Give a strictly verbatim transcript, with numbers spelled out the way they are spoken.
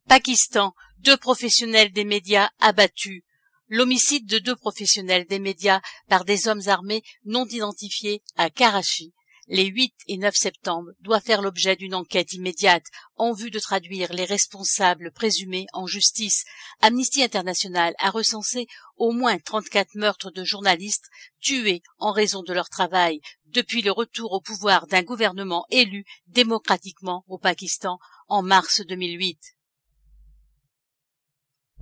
Pakistan, deux professionnels des médias abattus. L'homicide de deux professionnels des médias par des hommes armés non identifiés à Karachi, les huit et neuf septembre, doit faire l'objet d'une enquête immédiate en vue de traduire les responsables présumés en justice. Amnesty International a recensé au moins trente-quatre meurtres de journalistes tués en raison de leur travail depuis le retour au pouvoir d'un gouvernement élu démocratiquement au Pakistan en mars deux mille huit.